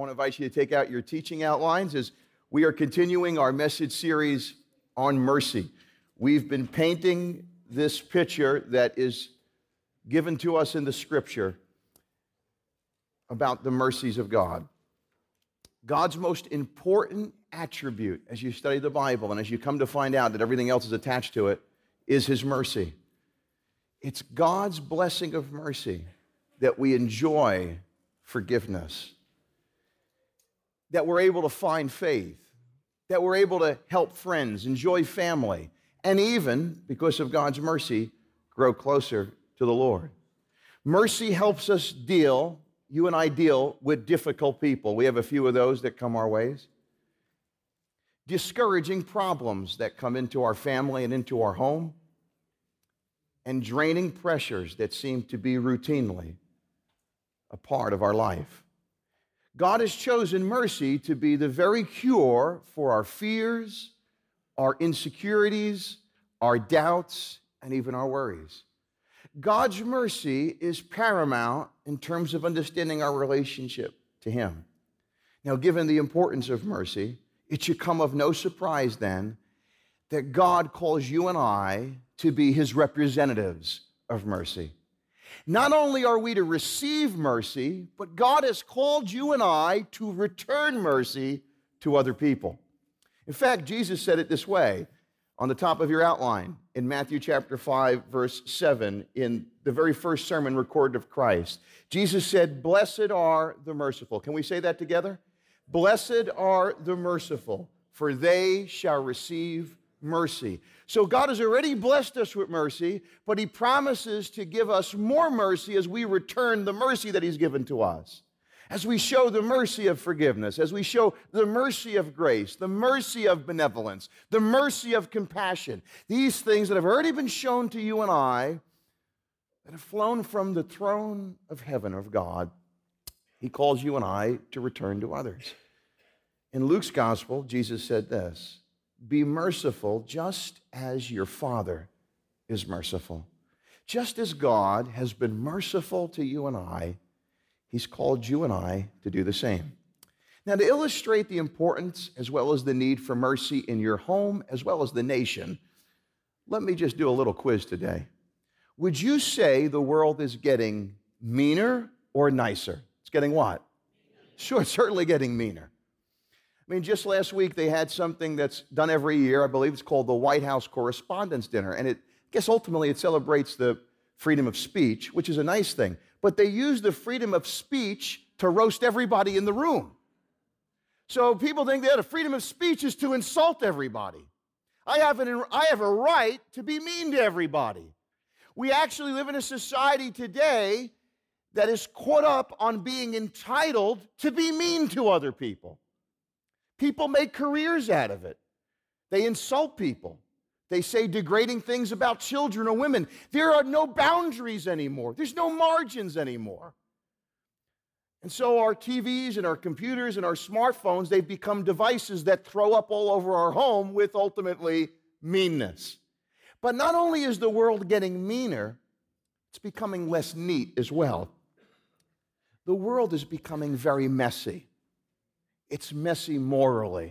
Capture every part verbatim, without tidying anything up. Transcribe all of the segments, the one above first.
want to invite you to take out your teaching outlines as we are continuing our message series on mercy. We've been painting this picture that is given to us in the Scripture about the mercies of God. God's most important attribute as you study the Bible and as you come to find out that everything else is attached to it is His mercy. It's God's blessing of mercy that we enjoy forgiveness, that we're able to find faith, that we're able to help friends, enjoy family, and even, because of God's mercy, grow closer to the Lord. Mercy helps us deal, you and I deal with difficult people. We have a few of those that come our ways. Discouraging problems that come into our family and into our home. And draining pressures that seem to be routinely a part of our life. God has chosen mercy to be the very cure for our fears, our insecurities, our doubts, and even our worries. God's mercy is paramount in terms of understanding our relationship to Him. Now, given the importance of mercy, it should come of no surprise then that God calls you and I to be His representatives of mercy. Not only are we to receive mercy, but God has called you and I to return mercy to other people. In fact, Jesus said it this way on the top of your outline in Matthew chapter five, verse seven, in the very first sermon recorded of Christ. Jesus said, "Blessed are the merciful." Can we say that together? "Blessed are the merciful, for they shall receive mercy." So God has already blessed us with mercy, but He promises to give us more mercy as we return the mercy that He's given to us. As we show the mercy of forgiveness, as we show the mercy of grace, the mercy of benevolence, the mercy of compassion, these things that have already been shown to you and I, that have flown from the throne of heaven of God, He calls you and I to return to others. In Luke's gospel, Jesus said this, "Be merciful just as your Father is merciful." Just as God has been merciful to you and I, He's called you and I to do the same. Now, to illustrate the importance as well as the need for mercy in your home as well as the nation, let me just do a little quiz today. Would you say the world is getting meaner or nicer? It's getting what? Sure, it's certainly getting meaner. I mean, just last week they had something that's done every year. I believe it's called the White House Correspondents' Dinner. And it, I guess ultimately it celebrates the freedom of speech, which is a nice thing. But they use the freedom of speech to roast everybody in the room. So people think that the freedom of speech is to insult everybody. I have, an, I have a right to be mean to everybody. We actually live in a society today that is caught up on being entitled to be mean to other people. People make careers out of it. They insult people. They say degrading things about children or women. There are no boundaries anymore. There's no margins anymore. And so our T Vs and our computers and our smartphones, they've become devices that throw up all over our home with ultimately meanness. But not only is the world getting meaner, it's becoming less neat as well. The world is becoming very messy. It's messy morally.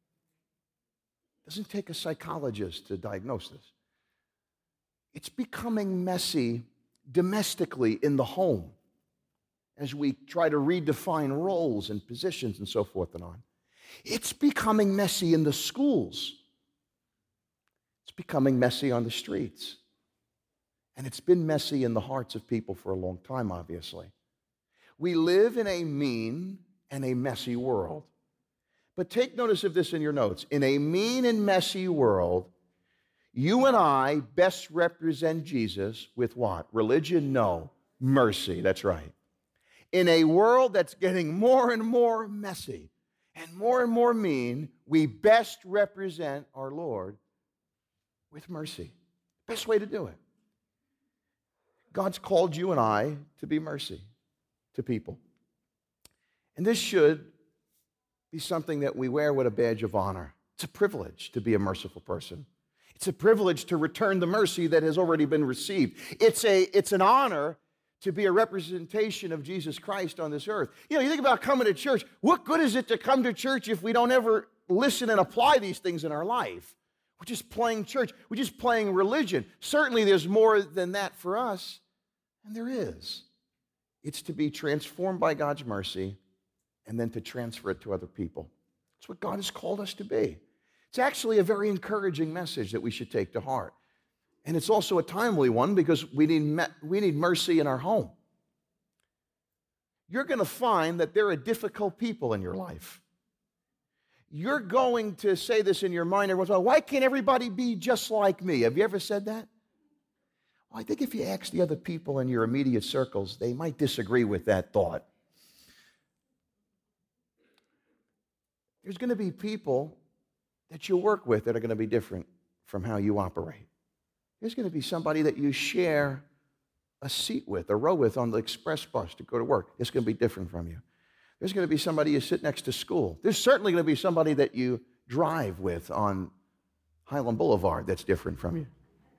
It doesn't take a psychologist to diagnose this. It's becoming messy domestically in the home as we try to redefine roles and positions and so forth and on. It's becoming messy in the schools. It's becoming messy on the streets. And it's been messy in the hearts of people for a long time, obviously. We live in a mean and a messy world. But take notice of this in your notes. In a mean and messy world, you and I best represent Jesus with what? Religion? No. Mercy. That's right. In a world that's getting more and more messy and more and more mean, we best represent our Lord with mercy. Best way to do it. God's called you and I to be mercy to people. And this should be something that we wear with a badge of honor. It's a privilege to be a merciful person. It's a privilege to return the mercy that has already been received. It's a, it's an honor to be a representation of Jesus Christ on this earth. You know, you think about coming to church. What good is it to come to church if we don't ever listen and apply these things in our life? We're just playing church. We're just playing religion. Certainly there's more than that for us, and there is. It's to be transformed by God's mercy and then to transfer it to other people. That's what God has called us to be. It's actually a very encouraging message that we should take to heart. And it's also a timely one because we need, me- we need mercy in our home. You're going to find that there are difficult people in your life. You're going to say this in your mind every once in a while, why can't everybody be just like me? Have you ever said that? Well, I think if you ask the other people in your immediate circles, they might disagree with that thought. There's going to be people that you work with that are going to be different from how you operate. There's going to be somebody that you share a seat with, a row with on the express bus to go to work. It's going to be different from you. There's going to be somebody you sit next to school. There's certainly going to be somebody that you drive with on Highland Boulevard that's different from you.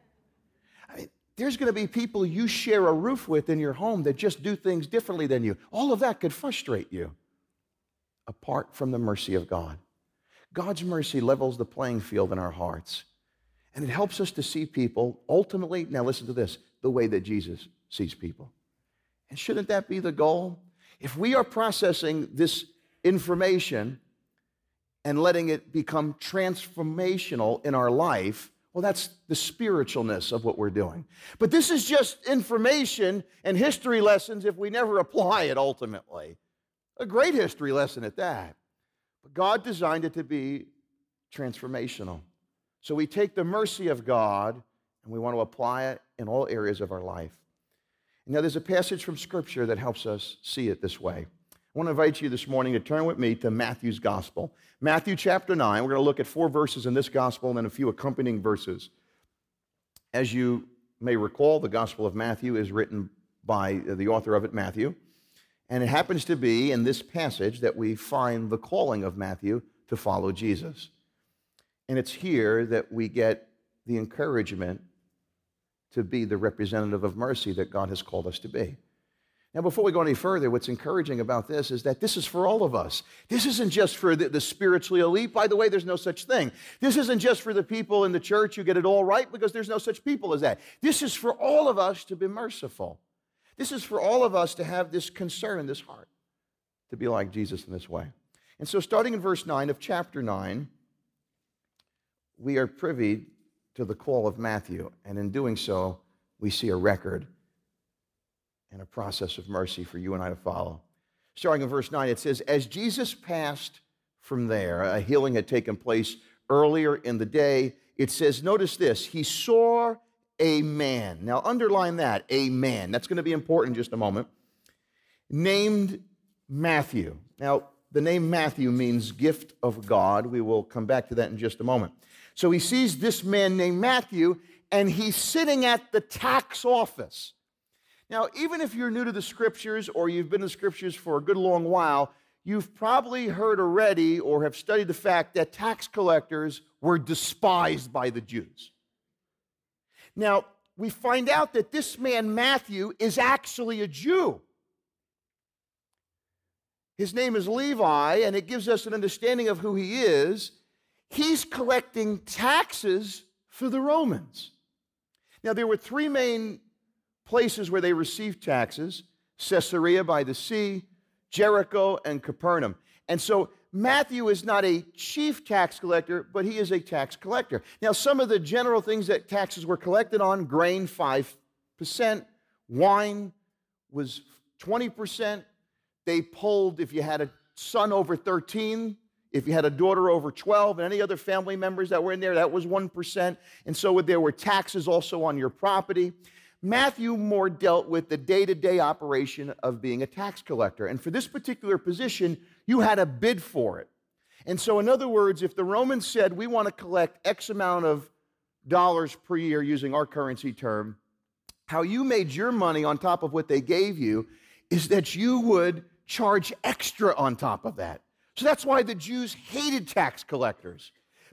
I mean, there's going to be people you share a roof with in your home that just do things differently than you. All of that could frustrate you apart from the mercy of God. God's mercy levels the playing field in our hearts. And it helps us to see people ultimately, now listen to this, the way that Jesus sees people. And shouldn't that be the goal? If we are processing this information and letting it become transformational in our life, well, that's the spiritualness of what we're doing. But this is just information and history lessons if we never apply it ultimately. A great history lesson at that. But God designed it to be transformational. So we take the mercy of God and we want to apply it in all areas of our life. Now, there's a passage from Scripture that helps us see it this way. I want to invite you this morning to turn with me to Matthew's Gospel. Matthew chapter nine, we're going to look at four verses in this Gospel and then a few accompanying verses. As you may recall, the Gospel of Matthew is written by the author of it, Matthew. And it happens to be in this passage that we find the calling of Matthew to follow Jesus. And it's here that we get the encouragement to be the representative of mercy that God has called us to be. Now, before we go any further, what's encouraging about this is that this is for all of us. This isn't just for the, the spiritually elite. By the way, there's no such thing. This isn't just for the people in the church who get it all right, because there's no such people as that. This is for all of us to be merciful. This is for all of us to have this concern, this heart, to be like Jesus in this way. And so starting in verse nine of chapter nine, we are privy to the call of Matthew, and in doing so, we see a record and a process of mercy for you and I to follow. Starting in verse nine, it says, as Jesus passed from there, a healing had taken place earlier in the day. It says, notice this, he saw a man. Now underline that, a man. That's going to be important in just a moment. Named Matthew. Now, the name Matthew means gift of God. We will come back to that in just a moment. So he sees this man named Matthew, and he's sitting at the tax office. Now, even if you're new to the Scriptures or you've been in the Scriptures for a good long while, you've probably heard already or have studied the fact that tax collectors were despised by the Jews. Now, we find out that this man Matthew is actually a Jew. His name is Levi, and it gives us an understanding of who he is. He's collecting taxes for the Romans. Now, there were three main places where they received taxes: Caesarea by the sea, Jericho, and Capernaum. And so Matthew is not a chief tax collector, but he is a tax collector. Now, some of the general things that taxes were collected on: grain, five percent, wine was twenty percent. They polled if you had a son over thirteen, if you had a daughter over twelve, and any other family members that were in there, that was one percent. And so there were taxes also on your property. Matthew more dealt with the day-to-day operation of being a tax collector. And for this particular position, you had to bid for it. And so, in other words, if the Romans said, we want to collect X amount of dollars per year using our currency term, how you made your money on top of what they gave you is that you would charge extra on top of that. So that's why the Jews hated tax collectors,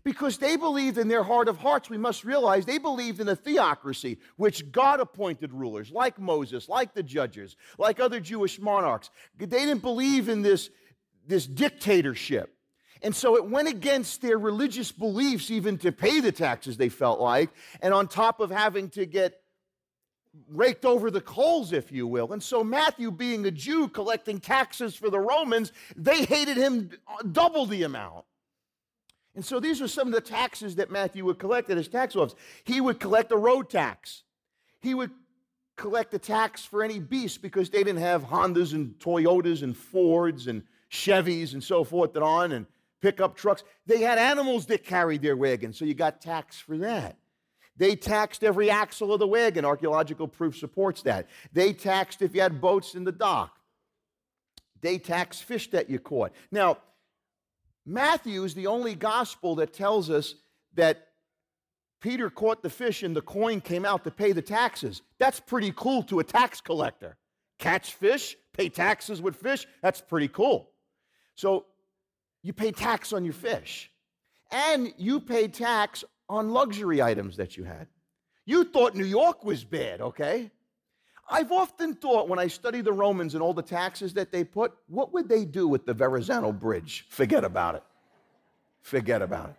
Because they believed in their heart of hearts, we must realize they believed in a theocracy, which God appointed rulers, like Moses, like the judges, like other Jewish monarchs. They didn't believe in this, this dictatorship. And so it went against their religious beliefs even to pay the taxes, they felt like, and on top of having to get raked over the coals, if you will. And so Matthew, being a Jew collecting taxes for the Romans, they hated him double the amount. And so these are some of the taxes that Matthew would collect at his tax office. He would collect a road tax. He would collect a tax for any beast because they didn't have Hondas and Toyotas and Fords and Chevys and so forth and on and pickup trucks. They had animals that carried their wagon, so you got tax for that. They taxed every axle of the wagon. Archaeological proof supports that. They taxed if you had boats in the dock. They taxed fish that you caught. Now, Matthew is the only gospel that tells us that Peter caught the fish and the coin came out to pay the taxes. That's pretty cool to a tax collector. Catch fish, pay taxes with fish, that's pretty cool. So you pay tax on your fish. And you pay tax on luxury items that you had. You thought New York was bad, okay? I've often thought when I study the Romans and all the taxes that they put, what would they do with the Verrazano Bridge? Forget about it. Forget about it.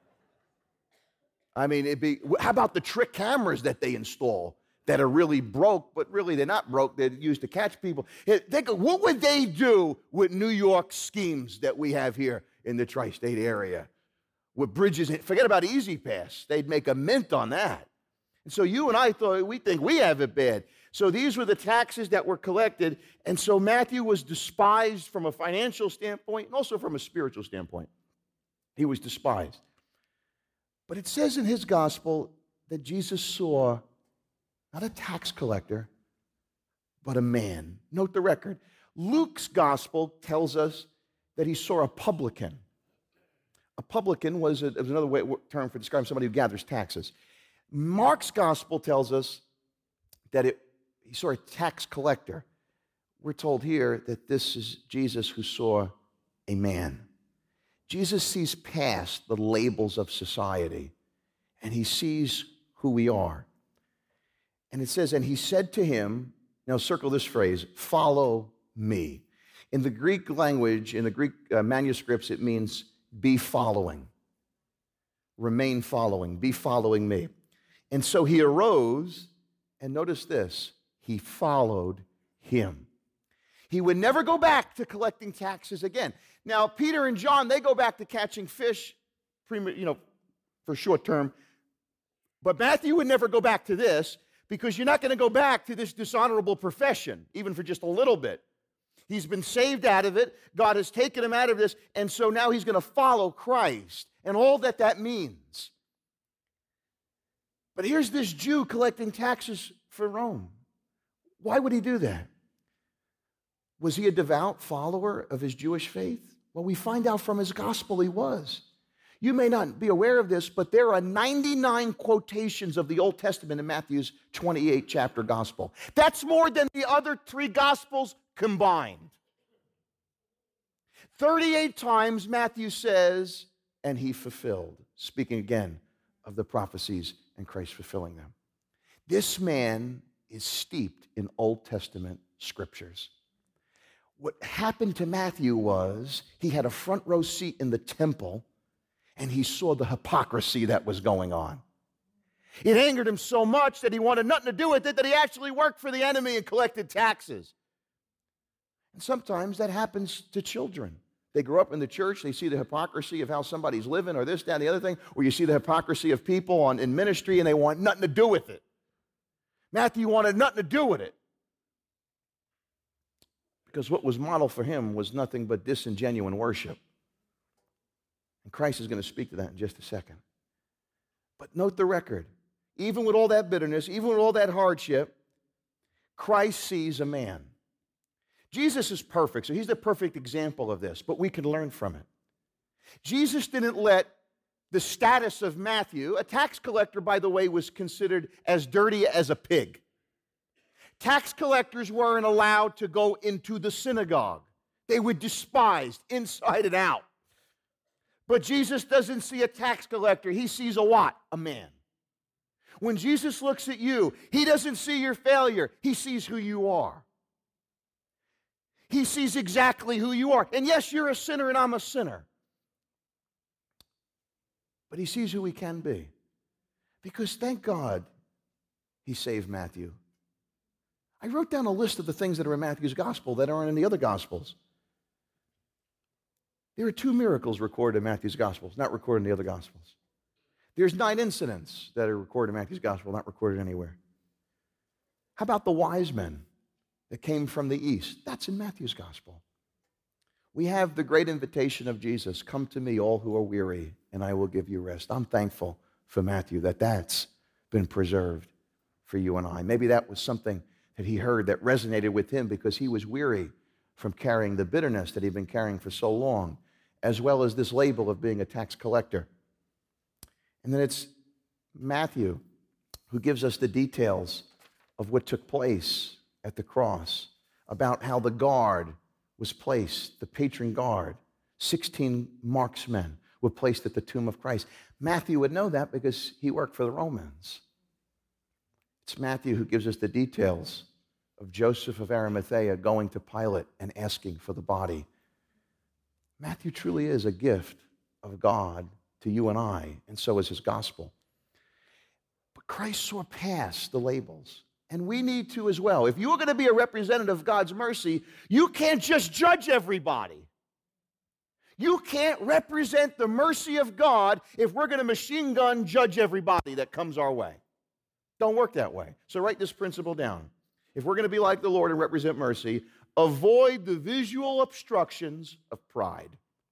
I mean, it'd be, how about the trick cameras that they install that are really broke, but really they're not broke, they're used to catch people. Think, what would they do with New York schemes that we have here in the tri-state area? With bridges, forget about Easy Pass. They'd make a mint on that. And so you and I thought, we think we have it bad. So these were the taxes that were collected. And so Matthew was despised from a financial standpoint and also from a spiritual standpoint. He was despised. But it says in his gospel that Jesus saw not a tax collector, but a man. Note the record. Luke's gospel tells us that he saw a publican. A publican was, a, was another way, term for describing somebody who gathers taxes. Mark's gospel tells us that it, he saw a tax collector. We're told here that this is Jesus who saw a man. Jesus sees past the labels of society, and he sees who we are. And it says, and he said to him, now circle this phrase, follow me. In the Greek language, in the Greek uh, manuscripts, it means be following, remain following, be following me. And so he arose, and notice this, he followed him. He would never go back to collecting taxes again. Now, Peter and John, they go back to catching fish, you know, for short term. But Matthew would never go back to this because you're not going to go back to this dishonorable profession, even for just a little bit. He's been saved out of it. God has taken him out of this, and so now he's going to follow Christ and all that that means. But here's this Jew collecting taxes for Rome. Why would he do that? Was he a devout follower of his Jewish faith? Well, we find out from his gospel he was. You may not be aware of this, but there are ninety-nine quotations of the Old Testament in Matthew's twenty-eight chapter gospel. That's more than the other three gospels combined. thirty-eight times Matthew says, and he fulfilled, speaking again of the prophecies and Christ fulfilling them. This man is steeped in Old Testament scriptures. What happened to Matthew was he had a front row seat in the temple, and he saw the hypocrisy that was going on. It angered him so much that he wanted nothing to do with it that he actually worked for the enemy and collected taxes. And sometimes that happens to children. They grow up in the church, they see the hypocrisy of how somebody's living or this, that, and the other thing, or you see the hypocrisy of people on, in ministry and they want nothing to do with it. Matthew wanted nothing to do with it because what was modeled for him was nothing but disingenuine worship. And Christ is going to speak to that in just a second. But note the record. Even with all that bitterness, even with all that hardship, Christ sees a man. Jesus is perfect, so he's the perfect example of this, but we can learn from it. Jesus didn't let the status of Matthew, a tax collector, by the way, was considered as dirty as a pig. Tax collectors weren't allowed to go into the synagogue. They were despised inside and out. But Jesus doesn't see a tax collector. He sees a what? A man. When Jesus looks at you, he doesn't see your failure. He sees who you are. He sees exactly who you are. And yes, you're a sinner and I'm a sinner. But he sees who we can be. Because thank God he saved Matthew. I wrote down a list of the things that are in Matthew's gospel that aren't in the other gospels. There are two miracles recorded in Matthew's gospels, not recorded in the other gospels. There's nine incidents that are recorded in Matthew's gospel, not recorded anywhere. How about the wise men that came from the east? That's in Matthew's gospel. We have the great invitation of Jesus, come to me all who are weary, and I will give you rest. I'm thankful for Matthew that that's been preserved for you and I. Maybe that was something that he heard that resonated with him because he was weary from carrying the bitterness that he'd been carrying for so long, as well as this label of being a tax collector. And then it's Matthew who gives us the details of what took place at the cross, about how the guard was placed, the patron guard, sixteen marksmen were placed at the tomb of Christ. Matthew would know that because he worked for the Romans. It's Matthew who gives us the details of Joseph of Arimathea going to Pilate and asking for the body. Matthew truly is a gift of God to you and I, and so is his gospel. But Christ saw past the labels, and we need to as well. If you're going to be a representative of God's mercy, you can't just judge everybody. You can't represent the mercy of God if we're going to machine gun judge everybody that comes our way. Don't work that way. So write this principle down. If we're going to be like the Lord and represent mercy, avoid the visual obstructions of pride.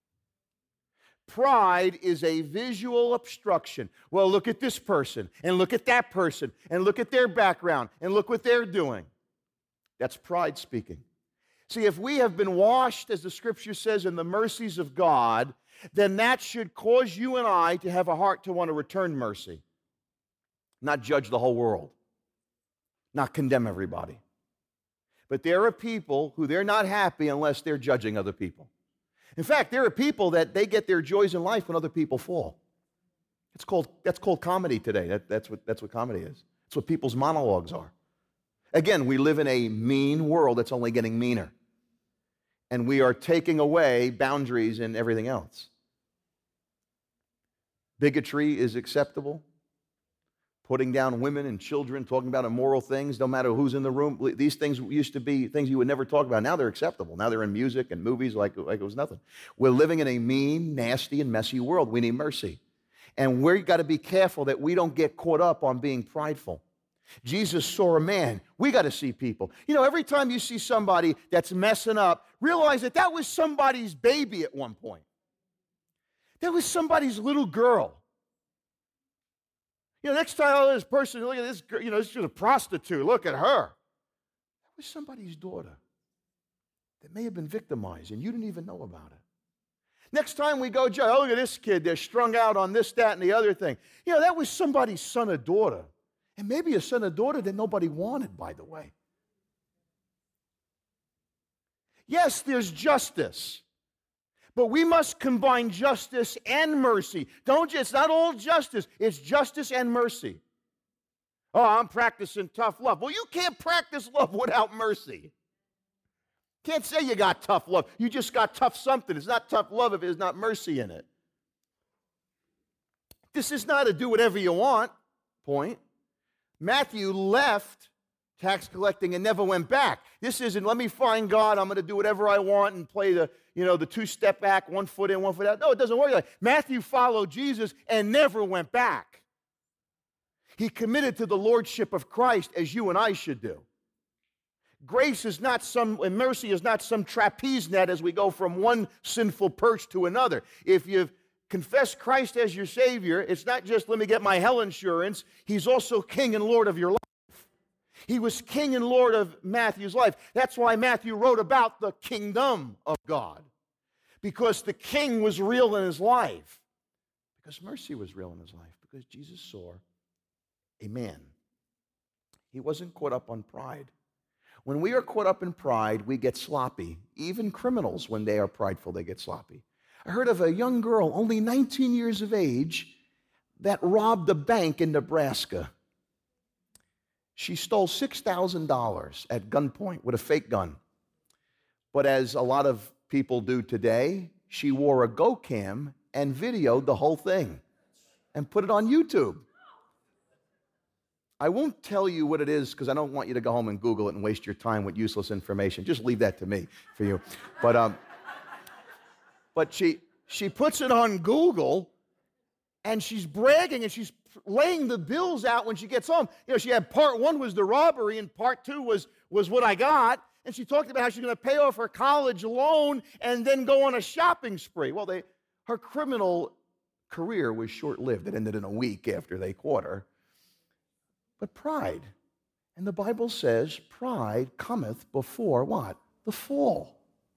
Pride is a visual obstruction. Well, look at this person, and look at that person, and look at their background, and look what they're doing. That's pride speaking. See, if we have been washed, as the Scripture says, in the mercies of God, then that should cause you and I to have a heart to want to return mercy, not judge the whole world, not condemn everybody. But there are people who they're not happy unless they're judging other people. In fact, there are people that they get their joys in life when other people fall. It's called, that's called comedy today. That, that's, what, that's what comedy is. It's what people's monologues are. Again, we live in a mean world that's only getting meaner. And we are taking away boundaries and everything else. Bigotry is acceptable. Putting down women and children, talking about immoral things, no matter who's in the room. These things used to be things you would never talk about. Now they're acceptable. Now they're in music and movies like, like it was nothing. We're living in a mean, nasty, and messy world. We need mercy. And we've got to be careful that we don't get caught up on being prideful. Jesus saw a man. We got to see people. You know, every time you see somebody that's messing up, realize that that was somebody's baby at one point. That was somebody's little girl. You know, next time, oh, this person, look at this girl, you know, this is a prostitute. Look at her. That was somebody's daughter that may have been victimized, and you didn't even know about it. Next time we go, Joe, oh, look at this kid. They're strung out on this, that, and the other thing. You know, that was somebody's son or daughter. And maybe a son or daughter that nobody wanted, by the way. Yes, there's justice. But we must combine justice and mercy. Don't just, it's not all justice, it's justice and mercy. Oh, I'm practicing tough love. Well, you can't practice love without mercy. Can't say you got tough love. You just got tough something. It's not tough love if there's not mercy in it. This is not a do whatever you want point. Matthew left tax collecting and never went back. This isn't, let me find God, I'm going to do whatever I want and play the, you know, the two-step back, one foot in, one foot out. No, it doesn't work like that. Matthew followed Jesus and never went back. He committed to the lordship of Christ as you and I should do. Grace is not some, and mercy is not some trapeze net as we go from one sinful perch to another. If you've confessed Christ as your Savior, it's not just let me get my hell insurance. He's also King and Lord of your life. He was King and Lord of Matthew's life. That's why Matthew wrote about the kingdom of God. Because the king was real in his life. Because mercy was real in his life. Because Jesus saw a man. He wasn't caught up on pride. When we are caught up in pride, we get sloppy. Even criminals, when they are prideful, they get sloppy. I heard of a young girl, only nineteen years of age, that robbed a bank in Nebraska. She stole six thousand dollars at gunpoint with a fake gun. But as a lot of people do today, she wore a go cam and videoed the whole thing and put it on YouTube. I won't tell you what it is because I don't want you to go home and Google it and waste your time with useless information. Just leave that to me for you. But um, but she she puts it on Google, and she's bragging and she's laying the bills out when she gets home. You know, she had part one was the robbery and part two was was what I got. And she talked about how she's going to pay off her college loan and then go on a shopping spree. Well, they her criminal career was short-lived. It ended in a week after they caught her. But pride, and the Bible says, pride cometh before what? The fall.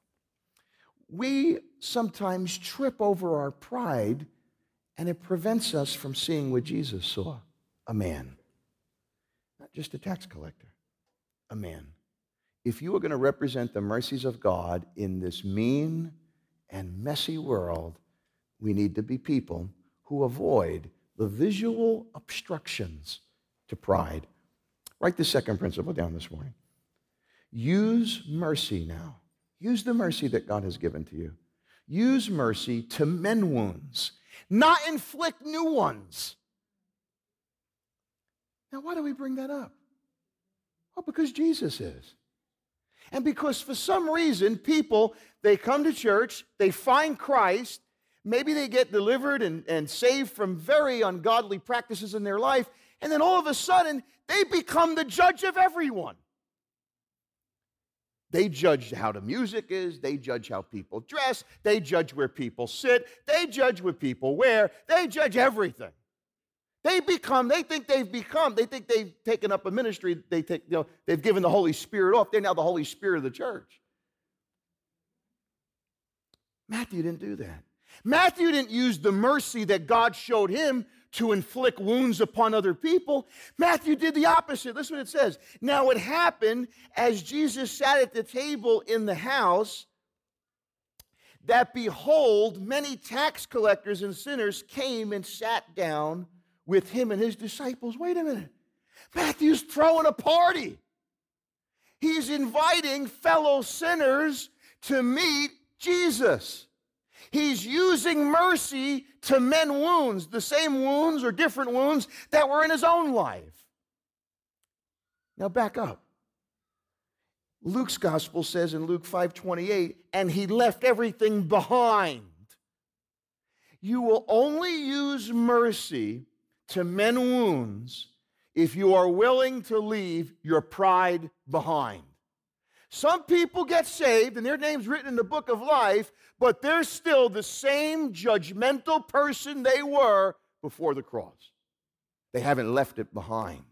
We sometimes trip over our pride, and it prevents us from seeing what Jesus saw, a man. Not just a tax collector, a man. If you are going to represent the mercies of God in this mean and messy world, we need to be people who avoid the visual obstructions to pride. Write the second principle down this morning. Use mercy now. Use the mercy that God has given to you. Use mercy to mend wounds, not inflict new ones. Now, why do we bring that up? Well, because Jesus is. And because for some reason, people, they come to church, they find Christ, maybe they get delivered and, and saved from very ungodly practices in their life, and then all of a sudden, they become the judge of everyone. They judge how the music is. They judge how people dress. They judge where people sit. They judge what people wear. They judge everything. They become, they think they've become, they think they've taken up a ministry. They take, you know, they've given the Holy Spirit off. They're now the Holy Spirit of the church. Matthew didn't do that. Matthew didn't use the mercy that God showed him to inflict wounds upon other people. Matthew did the opposite. Listen what it says. Now it happened as Jesus sat at the table in the house that behold, many tax collectors and sinners came and sat down with him and his disciples. Wait a minute. Matthew's throwing a party. He's inviting fellow sinners to meet Jesus. He's using mercy to mend wounds, the same wounds or different wounds that were in his own life. Now back up. Luke's gospel says in Luke five twenty-eight, and he left everything behind. You will only use mercy to mend wounds if you are willing to leave your pride behind. Some people get saved and their name's written in the book of life, but they're still the same judgmental person they were before the cross. They haven't left it behind.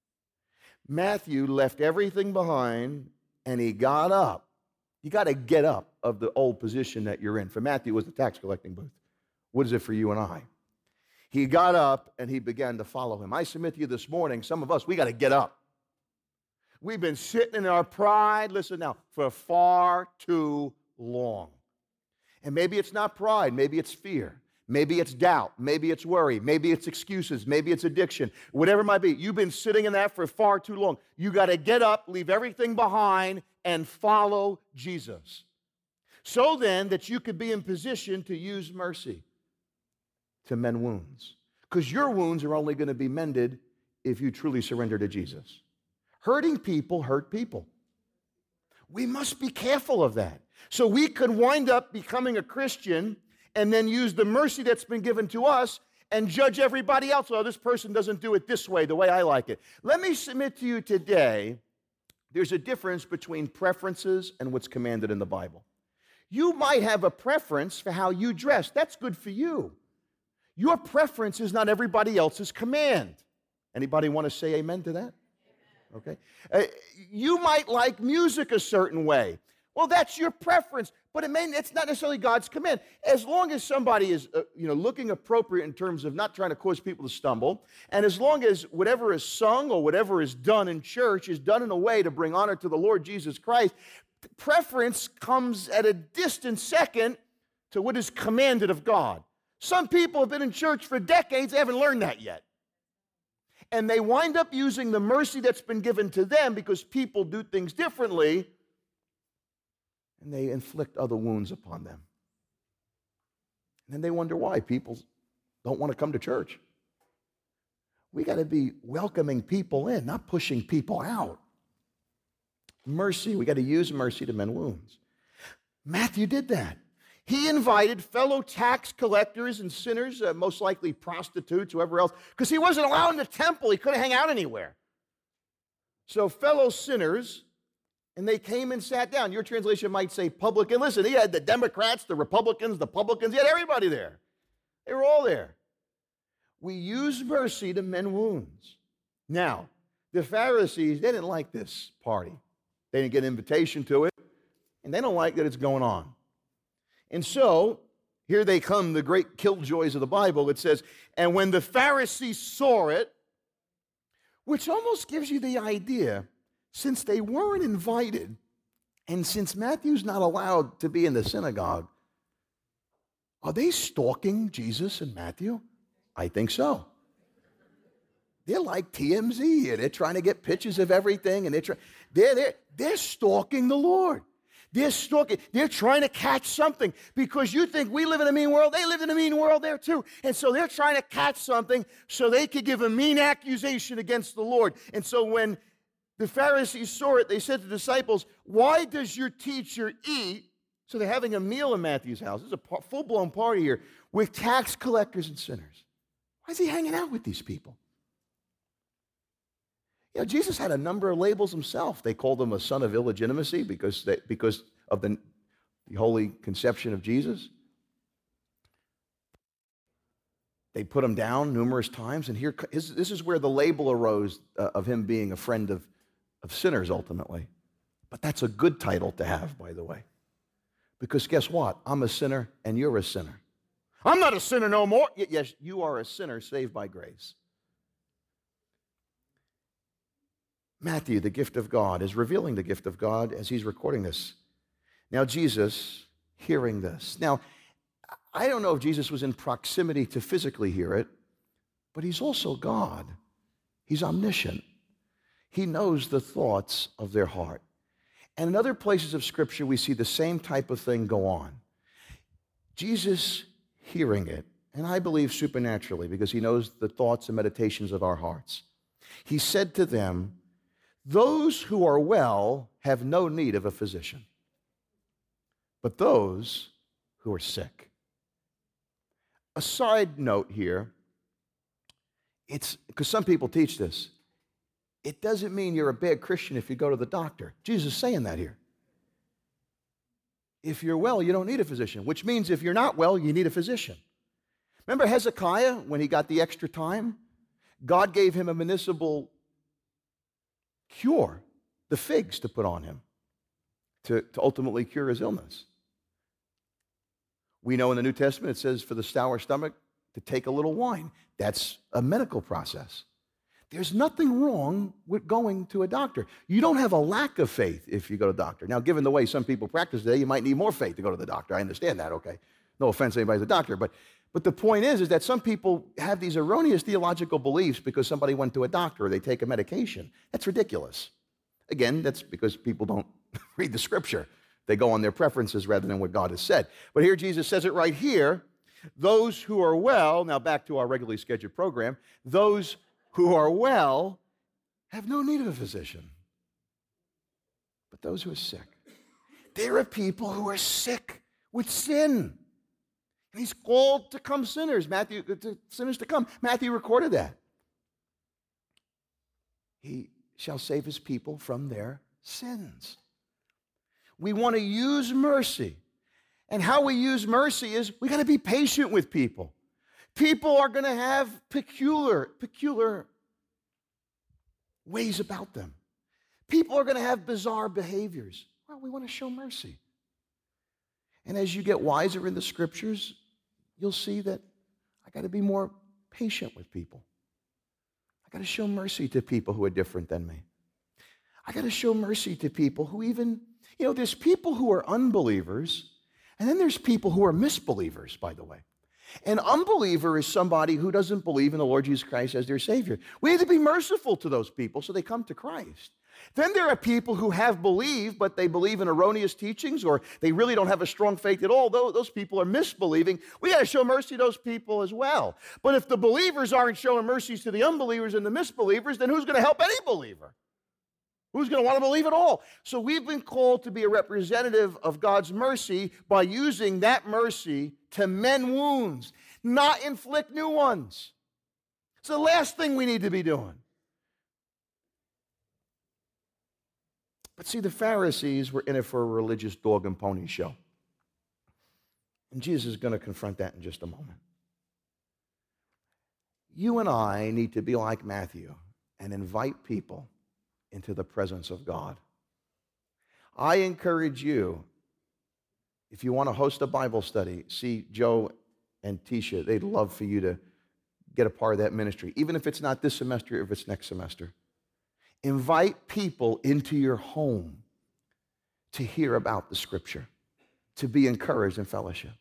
Matthew left everything behind and he got up. You got to get up of the old position that you're in. For Matthew, it was the tax collecting booth. What is it for you and I? He got up and he began to follow him. I submit to you this morning, some of us, we got to get up. We've been sitting in our pride, listen now, for far too long. And maybe it's not pride, maybe it's fear. Maybe it's doubt, maybe it's worry, maybe it's excuses, maybe it's addiction, whatever it might be. You've been sitting in that for far too long. You got to get up, leave everything behind, and follow Jesus. So then that you could be in position to use mercy to mend wounds. Because your wounds are only going to be mended if you truly surrender to Jesus. Hurting people hurt people. We must be careful of that. So we could wind up becoming a Christian and then use the mercy that's been given to us and judge everybody else. Oh, this person doesn't do it this way, the way I like it. Let me submit to you today, there's a difference between preferences and what's commanded in the Bible. You might have a preference for how you dress. That's good for you. Your preference is not everybody else's command. Anybody want to say amen to that? Okay. Uh, you might like music a certain way. Well, that's your preference, but it may, it's not necessarily God's command. As long as somebody is uh, you know, looking appropriate in terms of not trying to cause people to stumble, and as long as whatever is sung or whatever is done in church is done in a way to bring honor to the Lord Jesus Christ, preference comes at a distant second to what is commanded of God. Some people have been in church for decades, they haven't learned that yet. And they wind up using the mercy that's been given to them because people do things differently, and they inflict other wounds upon them. And then they wonder why people don't want to come to church. We got to be welcoming people in, not pushing people out. Mercy, we got to use mercy to mend wounds. Matthew did that. He invited fellow tax collectors and sinners, uh, most likely prostitutes, whoever else, because he wasn't allowed in the temple. He couldn't hang out anywhere. So fellow sinners, and they came and sat down. Your translation might say publican. Listen, he had the Democrats, the Republicans, the publicans. He had everybody there. They were all there. We use mercy to mend wounds. Now, the Pharisees, they didn't like this party. They didn't get an invitation to it, and they don't like that it's going on. And so, here they come, the great killjoys of the Bible. It says, and when the Pharisees saw it, which almost gives you the idea, since they weren't invited, and since Matthew's not allowed to be in the synagogue, are they stalking Jesus and Matthew? I think so. They're like T M Z, and they're trying to get pictures of everything, and they're, try- they're, they're, they're stalking the Lord. They're stalking. They're trying to catch something because you think we live in a mean world. They live in a mean world there too. And so they're trying to catch something so they could give a mean accusation against the Lord. And so when the Pharisees saw it, they said to the disciples, why does your teacher eat? So they're having a meal in Matthew's house. This is a full-blown party here with tax collectors and sinners. Why is he hanging out with these people? You know, Jesus had a number of labels himself. They called him a son of illegitimacy because, they, because of the, the holy conception of Jesus. They put him down numerous times, and here his, this is where the label arose uh, of him being a friend of, of sinners ultimately. But that's a good title to have, by the way. Because guess what? I'm a sinner, and you're a sinner. I'm not a sinner no more. Yes, you are a sinner saved by grace. Matthew, the gift of God, is revealing the gift of God as he's recording this. Now, Jesus, hearing this. Now, I don't know if Jesus was in proximity to physically hear it, but he's also God. He's omniscient. He knows the thoughts of their heart. And in other places of Scripture, we see the same type of thing go on. Jesus hearing it, and I believe supernaturally because he knows the thoughts and meditations of our hearts. He said to them, those who are well have no need of a physician, but those who are sick. A side note here, it's because some people teach this. It doesn't mean you're a bad Christian if you go to the doctor. Jesus is saying that here. If you're well, you don't need a physician, which means if you're not well, you need a physician. Remember Hezekiah, when he got the extra time? God gave him a municipal cure, the figs to put on him, to, to ultimately cure his illness. We know in the New Testament it says for the sour stomach to take a little wine. That's a medical process. There's nothing wrong with going to a doctor. You don't have a lack of faith if you go to a doctor. Now, given the way some people practice today, you might need more faith to go to the doctor. I understand that, okay? No offense to anybody who's a doctor, but, but the point is, is that some people have these erroneous theological beliefs because somebody went to a doctor or they take a medication. That's ridiculous. Again, that's because people don't read the Scripture. They go on their preferences rather than what God has said. But here Jesus says it right here. Those who are well, now back to our regularly scheduled program, those who are well have no need of a physician, but those who are sick. There are people who are sick with sin. And he's called to come sinners, Matthew, to sinners to come. Matthew recorded that. He shall save his people from their sins. We want to use mercy. And how we use mercy is we got to be patient with people. People are going to have peculiar, peculiar ways about them. People are going to have bizarre behaviors. Well, we want to show mercy. And as you get wiser in the Scriptures, you'll see that I got to be more patient with people. I got to show mercy to people who are different than me. I got to show mercy to people who even, you know, there's people who are unbelievers, And then there's people who are misbelievers, by the way. An unbeliever is somebody who doesn't believe in the Lord Jesus Christ as their Savior. We need to be merciful to those people so they come to Christ. Then there are people who have believed, but they believe in erroneous teachings, or they really don't have a strong faith at all. Those people are misbelieving. We got to show mercy to those people as well. But if the believers aren't showing mercies to the unbelievers and the misbelievers, then who's going to help any believer? Who's going to want to believe at all? So we've been called to be a representative of God's mercy by using that mercy to mend wounds, not inflict new ones. It's the last thing we need to be doing. But see, the Pharisees were in it for a religious dog and pony show. And Jesus is going to confront that in just a moment. You and I need to be like Matthew and invite people into the presence of God. I encourage you, if you want to host a Bible study, see Joe and Tisha. They'd love for you to get a part of that ministry, even if it's not this semester, if it's next semester. Invite people into your home to hear about the Scripture, to be encouraged in fellowship.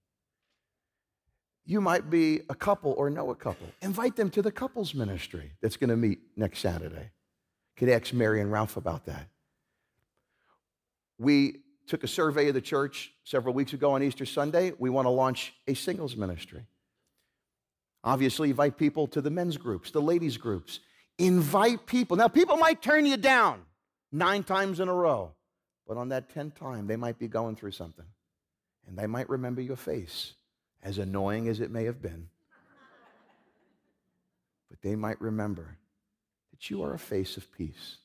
You might be a couple or know a couple. Invite them to the couples ministry that's going to meet next Saturday. Could ask Mary and Ralph about that. We took a survey of the church several weeks ago on Easter Sunday. We want to launch a singles ministry. Obviously, invite people to the men's groups, the ladies' groups. Invite people. Now, people might turn you down nine times in a row, but on that tenth time, they might be going through something, and they might remember your face, as annoying as it may have been. But they might remember that you are a face of peace,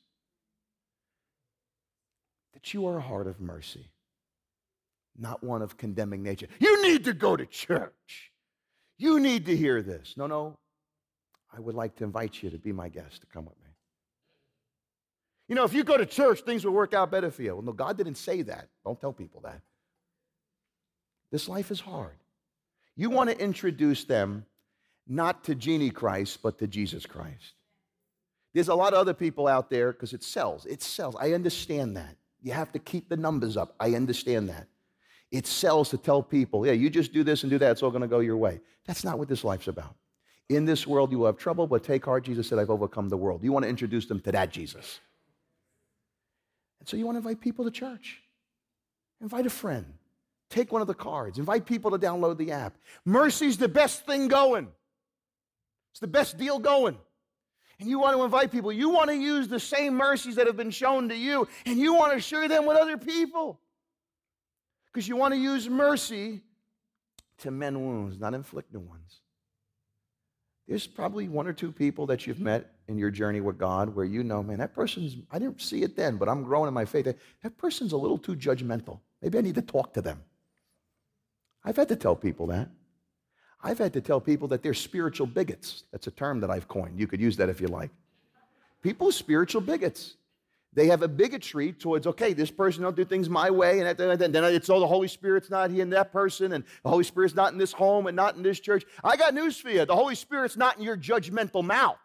that you are a heart of mercy, not one of condemning nature. You need to go to church. You need to hear this. No, no. I would like to invite you to be my guest, to come with me. You know, if you go to church, things will work out better for you. Well, no, God didn't say that. Don't tell people that. This life is hard. You want to introduce them not to Genie Christ, but to Jesus Christ. There's a lot of other people out there because it sells. It sells. I understand that. You have to keep the numbers up. I understand that. It sells to tell people, yeah, you just do this and do that, it's all going to go your way. That's not what this life's about. In this world you will have trouble, but take heart, Jesus said, I've overcome the world. You want to introduce them to that Jesus. And so you want to invite people to church. Invite a friend. Take one of the cards. Invite people to download the app. Mercy's the best thing going. It's the best deal going. And you want to invite people. You want to use the same mercies that have been shown to you, and you want to share them with other people. Because you want to use mercy to mend wounds, not inflict new ones. There's probably one or two people that you've met in your journey with God where you know, man, that person's, I didn't see it then, but I'm growing in my faith. That person's a little too judgmental. Maybe I need to talk to them. I've had to tell people that. I've had to tell people that they're spiritual bigots. That's a term that I've coined. You could use that if you like. People are spiritual bigots. They have a bigotry towards, okay, this person don't do things my way, and then it's, oh, the Holy Spirit's not here in that person, and the Holy Spirit's not in this home and not in this church. I got news for you. The Holy Spirit's not in your judgmental mouth.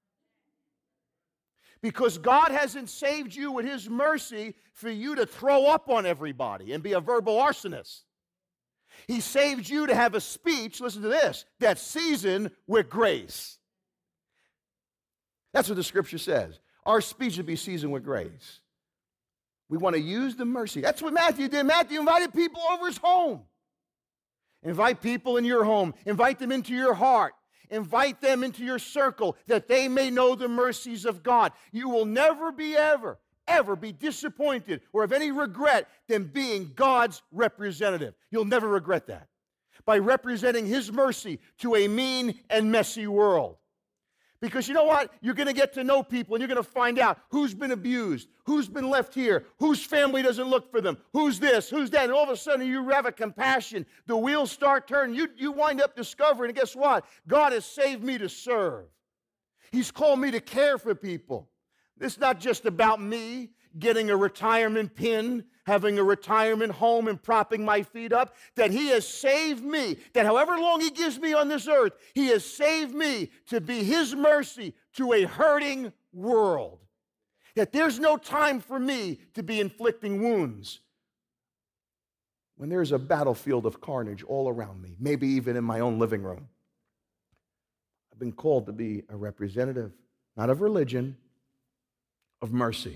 Because God hasn't saved you with His mercy for you to throw up on everybody and be a verbal arsonist. He saved you to have a speech, listen to this, that's seasoned with grace. That's what the Scripture says. Our speech should be seasoned with grace. We want to use the mercy. That's what Matthew did. Matthew invited people over his home. Invite people in your home. Invite them into your heart. Invite them into your circle that they may know the mercies of God. You will never be ever, ever be disappointed or have any regret than being God's representative. You'll never regret that. By representing His mercy to a mean and messy world. Because you know what? You're going to get to know people, and you're going to find out who's been abused, who's been left here, whose family doesn't look for them, who's this, who's that, and all of a sudden you have a compassion. The wheels start turning. You, you wind up discovering, and guess what? God has saved me to serve. He's called me to care for people. It's not just about me getting a retirement pin, having a retirement home and propping my feet up, that He has saved me, that however long He gives me on this earth, He has saved me to be His mercy to a hurting world. That there's no time for me to be inflicting wounds when there's a battlefield of carnage all around me, maybe even in my own living room. I've been called to be a representative, not of religion, of mercy.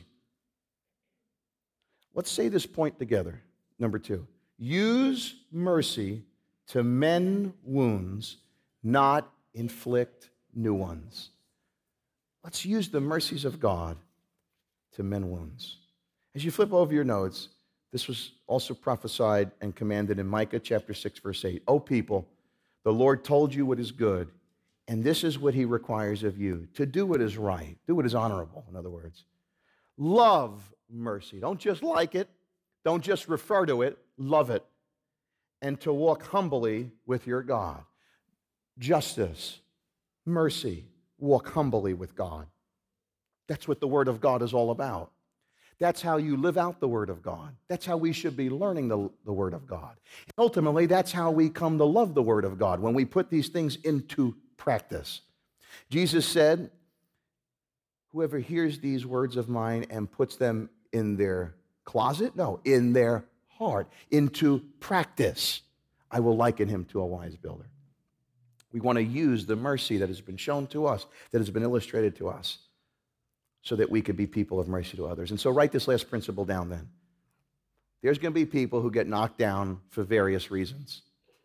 Let's say this point together. Number two, use mercy to mend wounds, not inflict new ones. Let's use the mercies of God to mend wounds. As you flip over your notes, this was also prophesied and commanded in Micah chapter six, verse eight. O people, the Lord told you what is good, and this is what he requires of you, to do what is right, do what is honorable, in other words. Love mercy. Don't just like it. Don't just refer to it. Love it. And to walk humbly with your God. Justice, mercy, walk humbly with God. That's what the Word of God is all about. That's how you live out the Word of God. That's how we should be learning the, the Word of God. Ultimately, that's how we come to love the Word of God, when we put these things into practice. Jesus said, whoever hears these words of mine and puts them in their closet, no, in their heart, into practice, I will liken him to a wise builder. We want to use the mercy that has been shown to us, that has been illustrated to us, so that we could be people of mercy to others. And so write this last principle down then. There's going to be people who get knocked down for various reasons.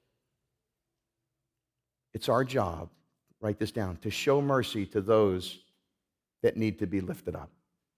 It's our job, write this down, to show mercy to those that need to be lifted up.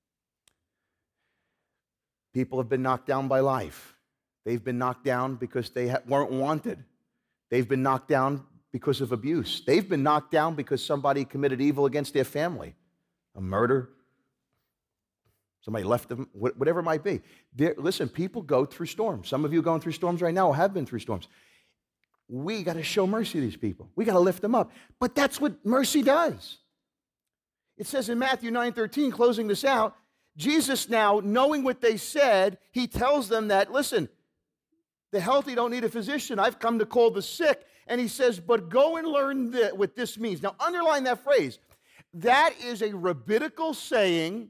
People have been knocked down by life. They've been knocked down because they weren't wanted. They've been knocked down because of abuse. They've been knocked down because somebody committed evil against their family, a murder, somebody left them, whatever it might be. There, listen, people go through storms. Some of you are going through storms right now or have been through storms. We got to show mercy to these people. We got to lift them up. But that's what mercy does. It says in Matthew nine thirteen, closing this out, Jesus now, knowing what they said, he tells them that, listen, the healthy don't need a physician. I've come to call the sick. And he says, but go and learn the, what this means. Now, underline that phrase. That is a rabbinical saying.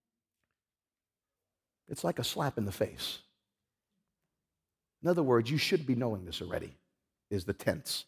It's like a slap in the face. In other words, you should be knowing this already, is the tense.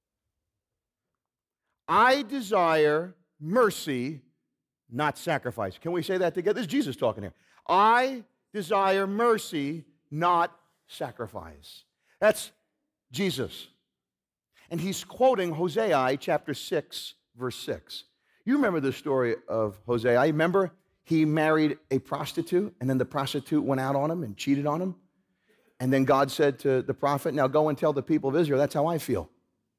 I desire mercy, not sacrifice. Can we say that together? This is Jesus talking here. I desire mercy, not sacrifice. That's Jesus. And he's quoting Hosea chapter six, verse six. You remember the story of Hosea. I remember he married a prostitute, and then the prostitute went out on him and cheated on him. And then God said to the prophet, now go and tell the people of Israel, that's how I feel.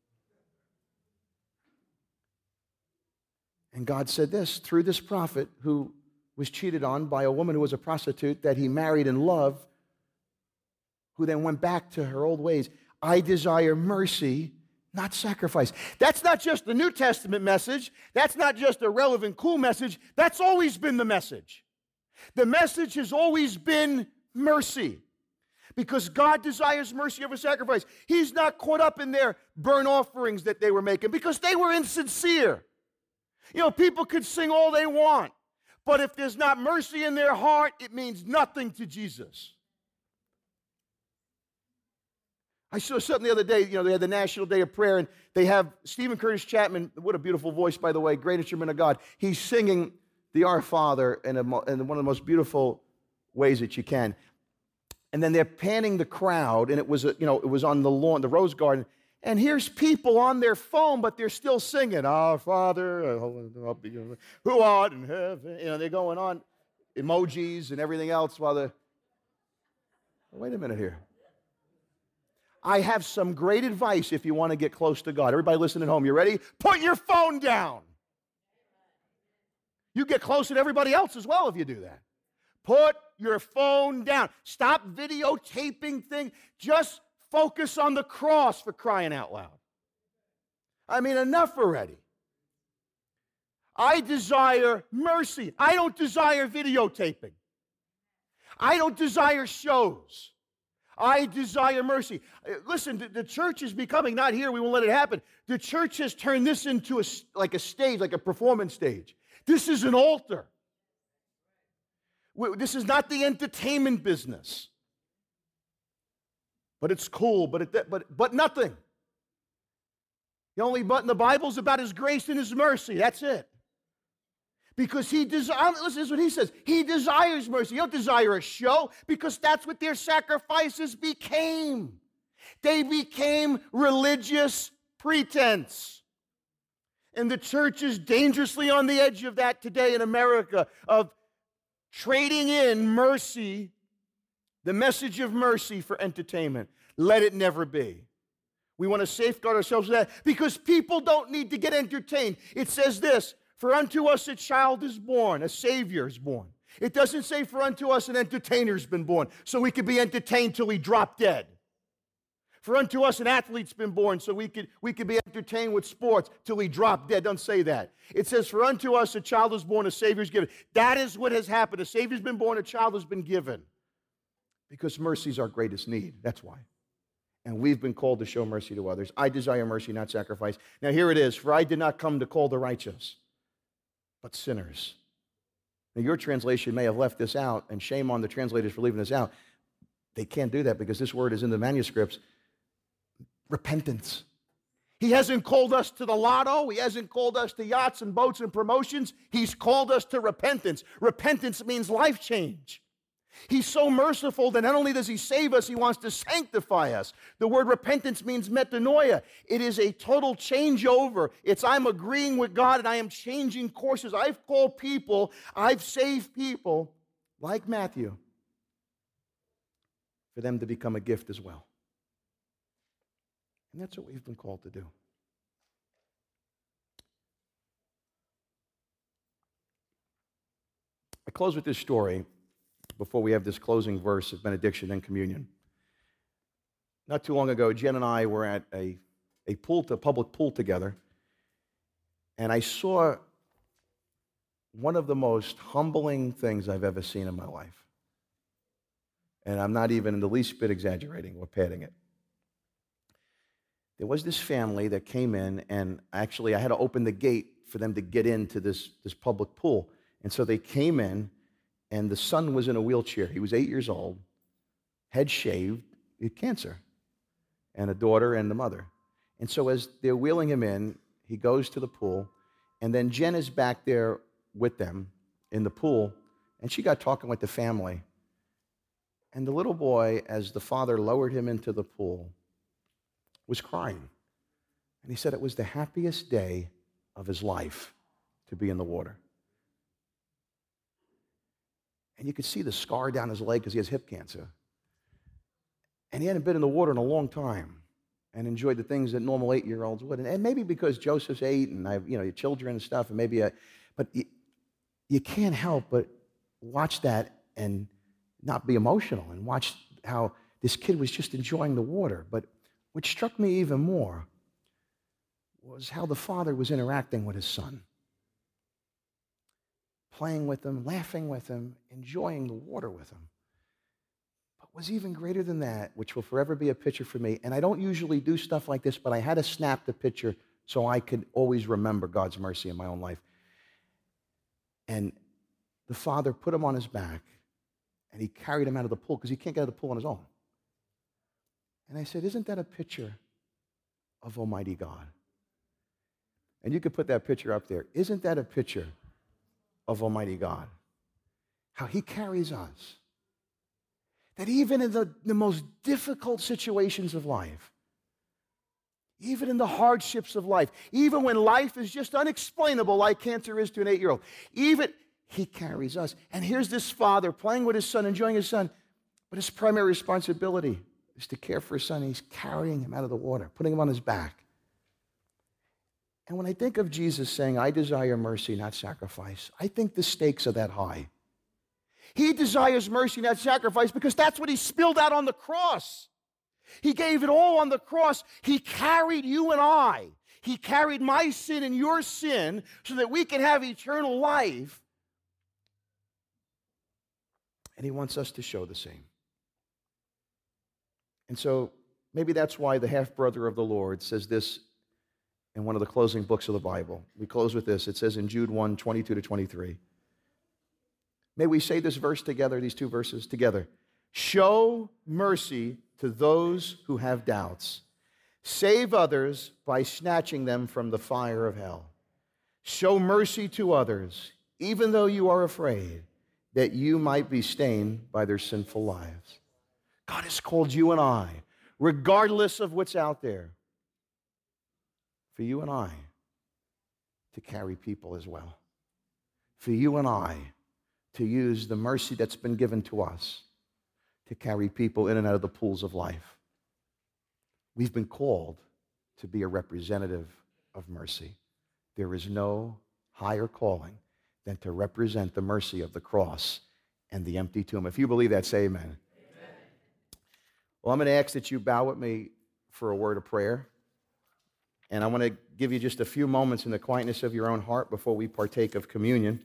And God said this, through this prophet who was cheated on by a woman who was a prostitute that he married in love, who then went back to her old ways. I desire mercy, not sacrifice. That's not just the New Testament message. That's not just a relevant, cool message. That's always been the message. The message has always been mercy, because God desires mercy over sacrifice. He's not caught up in their burnt offerings that they were making because they were insincere. You know, people could sing all they want, but if there's not mercy in their heart, it means nothing to Jesus. I saw something the other day, you know, they had the National Day of Prayer, and they have Stephen Curtis Chapman, what a beautiful voice, by the way, great instrument of God. He's singing the Our Father in, a, in one of the most beautiful ways that you can. And then they're panning the crowd, and it was, a, you know, it was on the lawn, the Rose Garden, and here's people on their phone, but they're still singing, Our Father, who art in heaven. You know, they're going on emojis and everything else while they're, wait a minute here. I have some great advice if you want to get close to God. Everybody listening at home, you ready? Put your phone down. You get close to everybody else as well if you do that. Put your phone down. Stop videotaping things. Just focus on the cross, for crying out loud. I mean, enough already. I desire mercy. I don't desire videotaping. I don't desire shows. I desire mercy. Listen, the, the church is becoming, not here, we won't let it happen. The church has turned this into a, like a stage, like a performance stage. This is an altar. This is not the entertainment business. but it's cool, but, it, but, but nothing. The only but in the Bible is about His grace and His mercy. That's it. Because He desires, listen, this is what He says. He desires mercy. You don't desire a show, because that's what their sacrifices became. They became religious pretense. And the church is dangerously on the edge of that today in America, of trading in mercy, the message of mercy, for entertainment. Let it never be. We want to safeguard ourselves from that, because people don't need to get entertained. It says this, for unto us a child is born, a Savior is born. It doesn't say for unto us an entertainer's been born, so we could be entertained till we drop dead. For unto us an athlete's been born, so we could, we could be entertained with sports till we drop dead. Don't say that. It says, for unto us a child is born, a Savior is given. That is what has happened. A Savior's been born, a child has been given. Because mercy is our greatest need. That's why. And we've been called to show mercy to others. I desire mercy, not sacrifice. Now here it is. For I did not come to call the righteous, but sinners. Now your translation may have left this out, and shame on the translators for leaving this out. They can't do that because this word is in the manuscripts. Repentance. He hasn't called us to the lotto. He hasn't called us to yachts and boats and promotions. He's called us to repentance. Repentance means life change. He's so merciful that not only does He save us, He wants to sanctify us. The word repentance means metanoia. It is a total changeover. It's I'm agreeing with God and I am changing courses. I've called people, I've saved people like Matthew for them to become a gift as well. And that's what we've been called to do. I close with this story before we have this closing verse of benediction and communion. Not too long ago, Jen and I were at a, a pool, a public pool together, and I saw one of the most humbling things I've ever seen in my life. And I'm not even in the least bit exaggerating or padding it. There was this family that came in, and actually I had to open the gate for them to get into this, this public pool. And so they came in, and the son was in a wheelchair. He was eight years old, head shaved, he had cancer, and a daughter and the mother. And so as they're wheeling him in, he goes to the pool, and then Jen is back there with them in the pool, and she got talking with the family. And the little boy, as the father lowered him into the pool, was crying. And he said it was the happiest day of his life to be in the water. And you could see the scar down his leg because he has hip cancer. And he hadn't been in the water in a long time and enjoyed the things that normal eight-year-olds would. And maybe because Joseph's eight and I have, you know, your children and stuff, and maybe, I, but you, you can't help but watch that and not be emotional and watch how this kid was just enjoying the water. But what struck me even more was how the father was interacting with his son, playing with him, laughing with him, enjoying the water with him. But was even greater than that, which will forever be a picture for me, and I don't usually do stuff like this, but I had to snap the picture so I could always remember God's mercy in my own life. And the father put him on his back, and he carried him out of the pool because he can't get out of the pool on his own. And I said, isn't that a picture of Almighty God? And you could put that picture up there. Isn't that a picture of Almighty God? How He carries us. That even in the, the most difficult situations of life, even in the hardships of life, even when life is just unexplainable like cancer is to an eight-year-old, even He carries us. And here's this father playing with his son, enjoying his son, but his primary responsibility is to care for his son. He's carrying him out of the water, putting him on his back. And when I think of Jesus saying, I desire mercy, not sacrifice, I think the stakes are that high. He desires mercy, not sacrifice, because that's what He spilled out on the cross. He gave it all on the cross. He carried you and I. He carried my sin and your sin so that we can have eternal life. And He wants us to show the same. And so maybe that's why the half-brother of the Lord says this in one of the closing books of the Bible. We close with this. It says in Jude one, twenty-two to twenty-three. May we say this verse together, these two verses together. Show mercy to those who have doubts. Save others by snatching them from the fire of hell. Show mercy to others, even though you are afraid that you might be stained by their sinful lives. God has called you and I, regardless of what's out there, for you and I to carry people as well. For you and I to use the mercy that's been given to us to carry people in and out of the pools of life. We've been called to be a representative of mercy. There is no higher calling than to represent the mercy of the cross and the empty tomb. If you believe that, say amen. Amen. Well, I'm going to ask that you bow with me for a word of prayer. And I want to give you just a few moments in the quietness of your own heart before we partake of communion.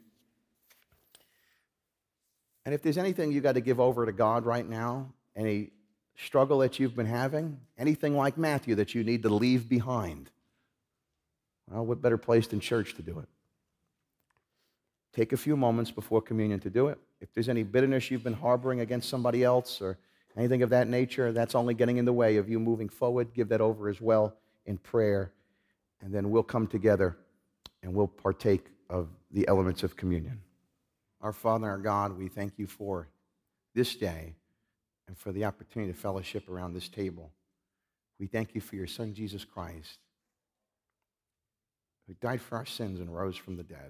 And if there's anything you got to give over to God right now, any struggle that you've been having, anything like Matthew that you need to leave behind, well, what better place than church to do it? Take a few moments before communion to do it. If there's any bitterness you've been harboring against somebody else or anything of that nature, that's only getting in the way of you moving forward. Give that over as well in prayer. And then we'll come together and we'll partake of the elements of communion. Our Father, our God, we thank you for this day and for the opportunity to fellowship around this table. We thank you for your Son, Jesus Christ, who died for our sins and rose from the dead.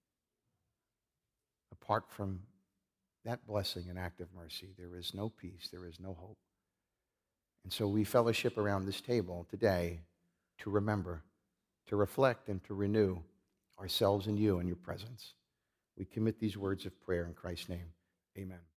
Apart from that blessing and act of mercy, there is no peace, there is no hope. And so we fellowship around this table today to remember, to reflect, and to renew ourselves in you and your presence. We commit these words of prayer in Christ's name. Amen.